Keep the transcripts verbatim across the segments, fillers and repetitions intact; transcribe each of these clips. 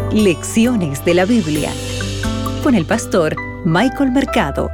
Lecciones de la Biblia con el pastor Michael Mercado.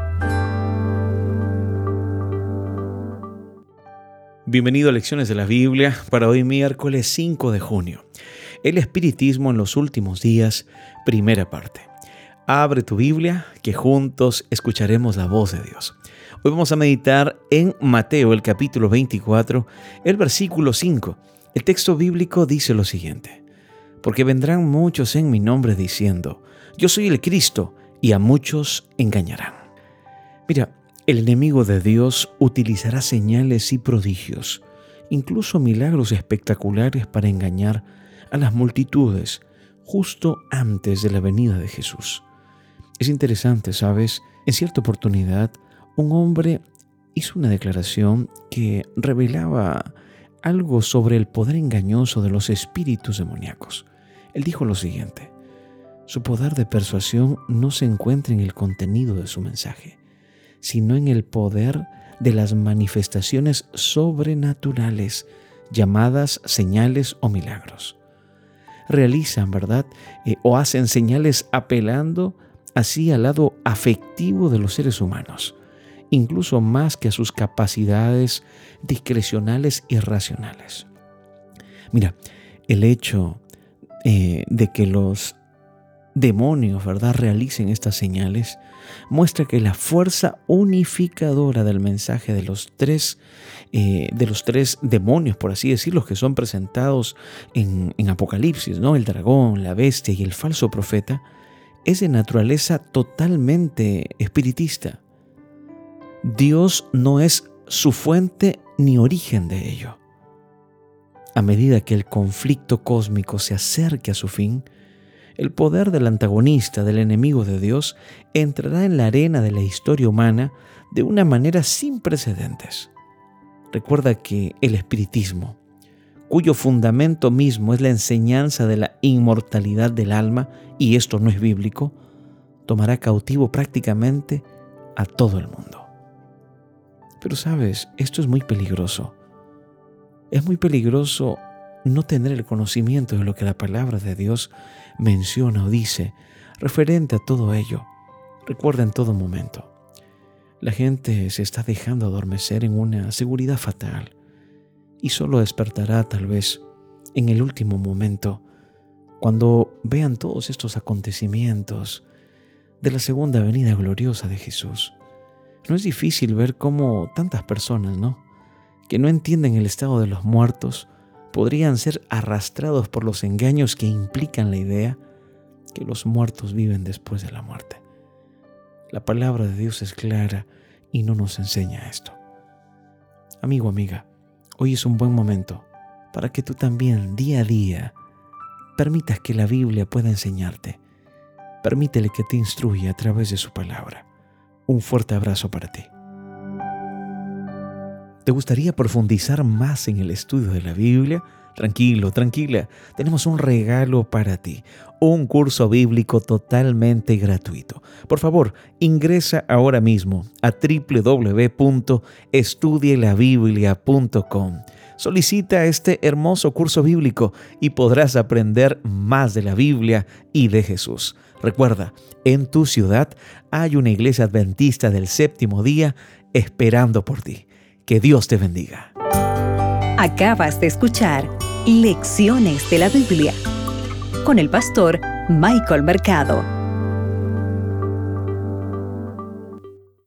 Bienvenido a Lecciones de la Biblia para hoy miércoles cinco de junio. El espiritismo en los últimos días, primera parte. Abre tu Biblia, que juntos escucharemos la voz de Dios. Hoy vamos a meditar en Mateo, el capítulo veinticuatro, el versículo cinco. El texto bíblico dice lo siguiente: porque vendrán muchos en mi nombre diciendo, yo soy el Cristo, y a muchos engañarán. Mira, el enemigo de Dios utilizará señales y prodigios, incluso milagros espectaculares para engañar a las multitudes justo antes de la venida de Jesús. Es interesante, ¿sabes? En cierta oportunidad, un hombre hizo una declaración que revelaba algo sobre el poder engañoso de los espíritus demoníacos. Él dijo lo siguiente: su poder de persuasión no se encuentra en el contenido de su mensaje, sino en el poder de las manifestaciones sobrenaturales, llamadas señales o milagros. Realizan, ¿verdad? Eh, o hacen señales apelando así al lado afectivo de los seres humanos, incluso más que a sus capacidades discrecionales y racionales. Mira, el hecho eh, de que los demonios, ¿verdad?, realicen estas señales muestra que la fuerza unificadora del mensaje de los tres, eh, de los tres demonios, por así decirlo, que son presentados en, en Apocalipsis, ¿no? El dragón, la bestia y el falso profeta, es de naturaleza totalmente espiritista. Dios no es su fuente ni origen de ello. A medida que el conflicto cósmico se acerque a su fin, el poder del antagonista, del enemigo de Dios, entrará en la arena de la historia humana de una manera sin precedentes. Recuerda que el espiritismo, cuyo fundamento mismo es la enseñanza de la inmortalidad del alma, y esto no es bíblico, tomará cautivo prácticamente a todo el mundo. Pero sabes, esto es muy peligroso. Es muy peligroso no tener el conocimiento de lo que la palabra de Dios menciona o dice referente a todo ello. Recuerda en todo momento, la gente se está dejando adormecer en una seguridad fatal y solo despertará tal vez en el último momento, cuando vean todos estos acontecimientos de la segunda venida gloriosa de Jesús. No es difícil ver cómo tantas personas, ¿no?, que no entienden el estado de los muertos, podrían ser arrastrados por los engaños que implican la idea que los muertos viven después de la muerte. La palabra de Dios es clara y no nos enseña esto. Amigo, amiga, hoy es un buen momento para que tú también, día a día, permitas que la Biblia pueda enseñarte. Permítele que te instruya a través de su palabra. Un fuerte abrazo para ti. ¿Te gustaría profundizar más en el estudio de la Biblia? Tranquilo, tranquila, tenemos un regalo para ti, un curso bíblico totalmente gratuito. Por favor, ingresa ahora mismo a doble u doble u doble u punto estudie la biblia punto com. Solicita este hermoso curso bíblico y podrás aprender más de la Biblia y de Jesús. Recuerda, en tu ciudad hay una iglesia adventista del séptimo día esperando por ti. Que Dios te bendiga. Acabas de escuchar Lecciones de la Biblia con el pastor Michael Mercado.